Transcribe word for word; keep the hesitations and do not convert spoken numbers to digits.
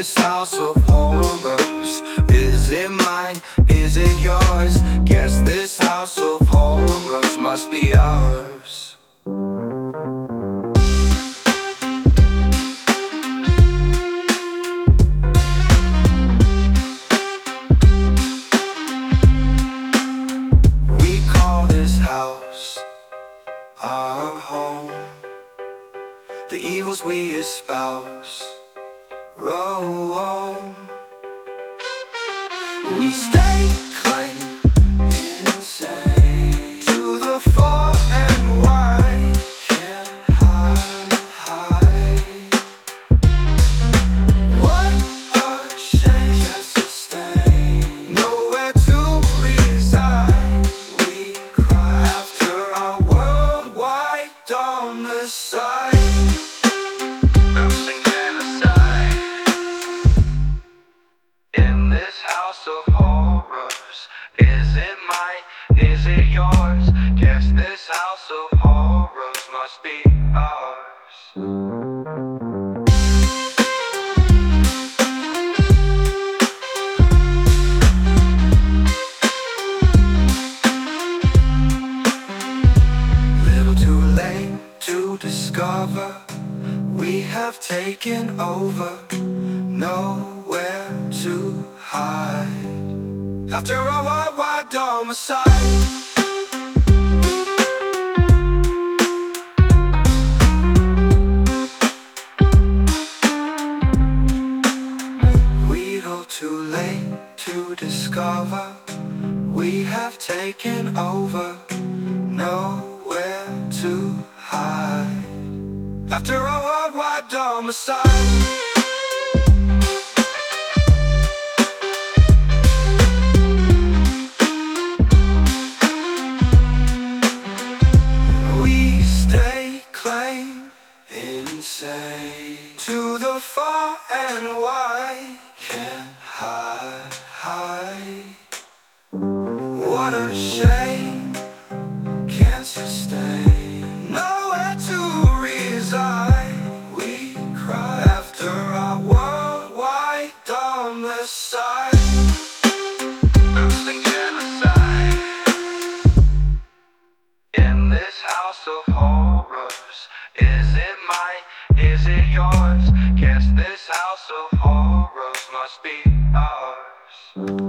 this house of horrors? Is it mine? Is it yours? Guess this house of horrors must be ours. We call this house our home. The evils we espouse, roam. We stay clean, insane, to the far and wide. Can't hide, hide. What a shame, just to stay, nowhere to reside. We cry after our worldwide domicile. In this house of horrors, is it mine? Is it yours? Guess this house of horrors must be ours. Little too late to discover we have taken over. Nowhere to hide after a worldwide domicile. We go too late to discover we have taken over. Nowhere to hide after a worldwide domicile. Insane, to the far and wide. Can't hide, hide. What a shame, can't sustain, nowhere to reside. We cry after our worldwide domicile. Losing genocide in this house of horrors. Is it mine? Is it yours? Guess this house of horrors must be ours.